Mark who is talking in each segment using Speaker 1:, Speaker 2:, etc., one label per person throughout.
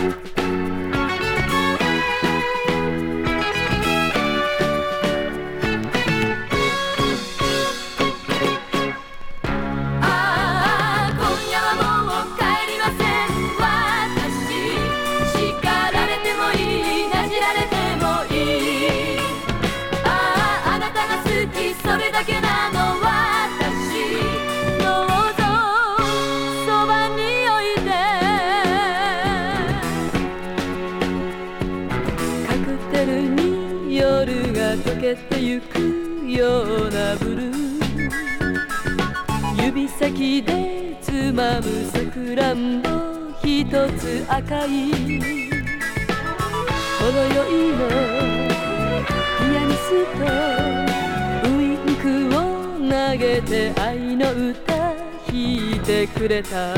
Speaker 1: それだけなの私、どうぞそばにおいで。カクテルに夜が溶けてゆくようなブルー、指先でつまむさくらんぼ一つ赤い、ほろ酔いのピアニスト投げて愛の歌弾いてくれた。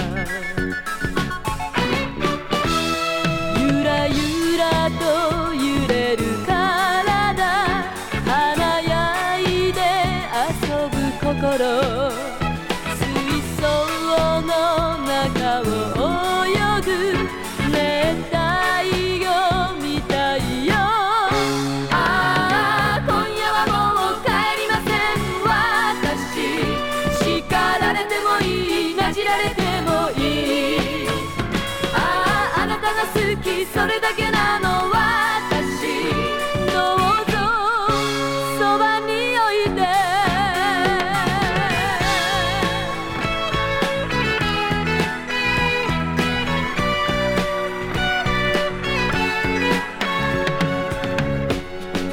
Speaker 1: ゆらゆらと揺れる体、華やいで遊ぶ心、水槽の中を泳ぐ熱帯魚みたいよ。なじられてもいい。あなたが好き、それだけなの。